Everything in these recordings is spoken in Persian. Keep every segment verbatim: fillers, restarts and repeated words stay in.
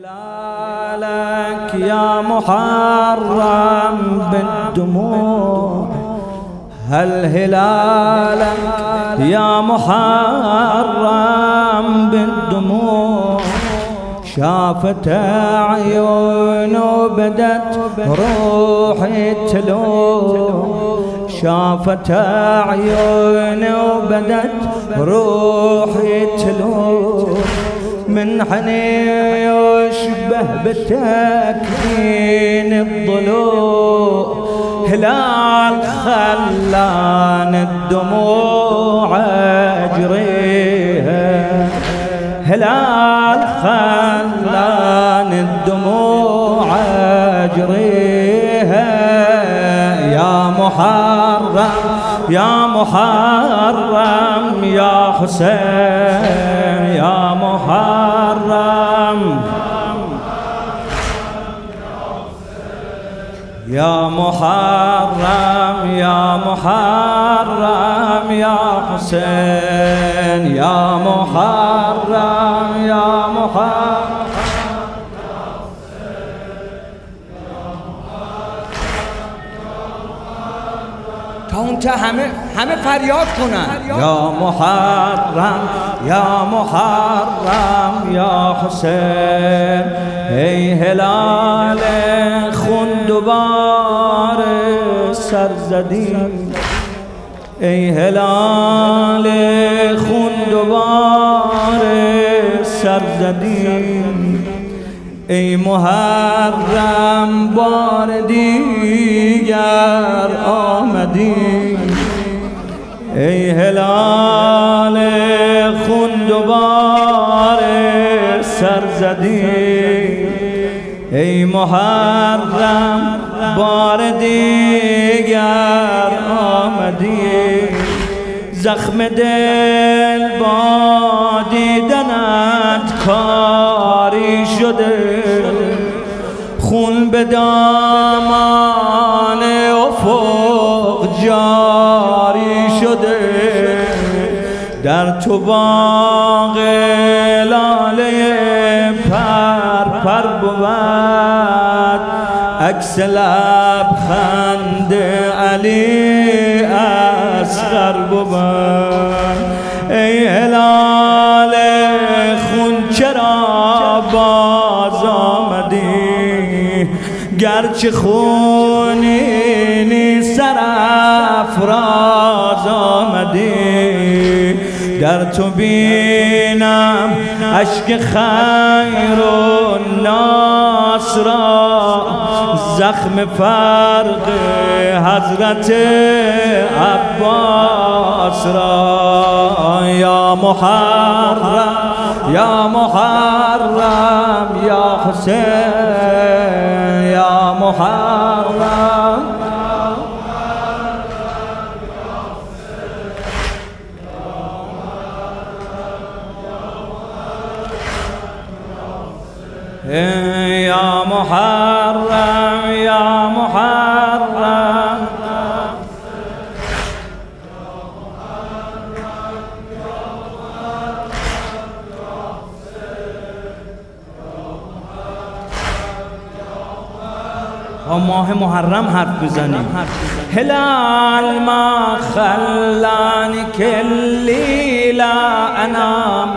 هلالك يا محرم بالدموع، هل هلالك يا محرم بالدموع، شافت عيون وبدت روحي تلوح، شافت عيون وبدت روحي تلوح، من حني يشبه بتكوين الضلوع، هلال خلان الدموع اجريها، هلال خلان الدموع اجريها، يا محرم يا محرم يا حسين يا محرم، يا محرم يا محرم يا حسين يا محرم يا محرم، تا اونجا همه همه فریاد کنن یا محرم یا محرم یا حسین، ای هلال خون دوبار سر زدی، ای هلال خون دوبار سر زدی، ای محرم بار دیگر آمدی، ای هلال خون دوبار سر زدی، ای محرم بار دیگر آمدی، زخم دل با دیدنت کاری شده، خون به دامان افق جاری شده، در تو باغ لاله پر پر بود، عکس لبخند علی اصغر بود، ای هلال خون چرا باز آمدی، گرچه خونینی سرافراز آمدی، در تو بینم اشک خیر و ناس را، زخم فرق حضرت عباس را، یا محرم یا محرم یا حسین یا محرم، یا محرم یا محرم، با ماه محرم حرف بزنیم، هلال ما خلاني كلي لا انام،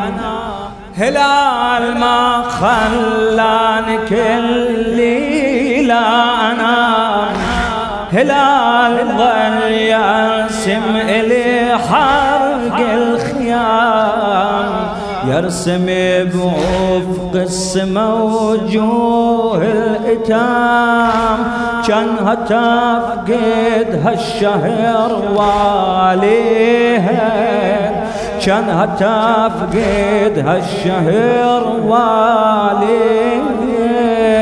هلال ما خلاني كلي لا انام، هلال ظل يرسم إلي حرق الخيام، يرسم بوفق السما وجوه الإتام، كان هتفقد هالشهر واليها، كان هتفقد هالشهر واليها،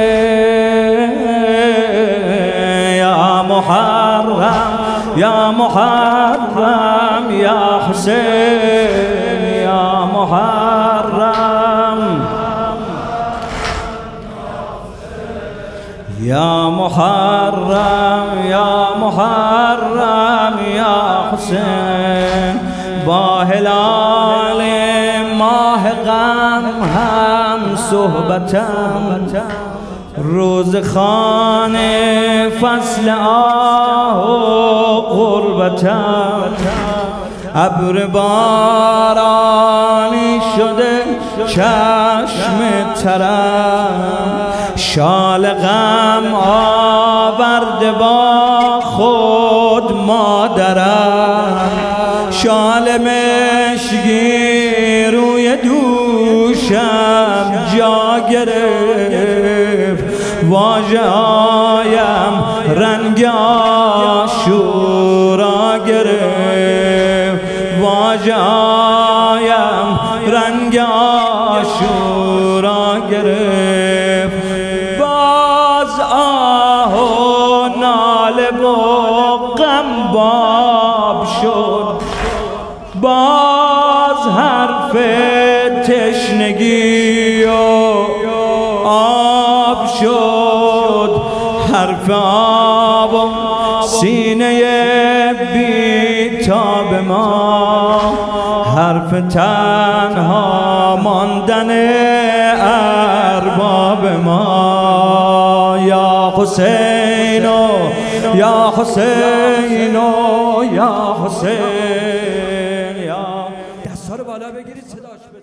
يا محرم يا محرم يا حسين يا محرم، يا محرم يا محرم يا حسين، با هلال ماه غم هم صحبتم روز خانه فصل آه و غربتم ابر بارانی شده چشم ترم شال غم آورده با خود مادرم شال مشکی روی دوشم جا گرفت واژه هایم رنگ عاشورا گرفت واژه هایم رنگ عاشورا گرفت باز آه و ناله و غم باب شد باز حرف تشنگی و آب شد حرف آب و سینه بیتاب ما حرف تنها ماندن ارباب ما یا حسین یا حسین یا حسین یا دستا رو بالا بگیرید صداش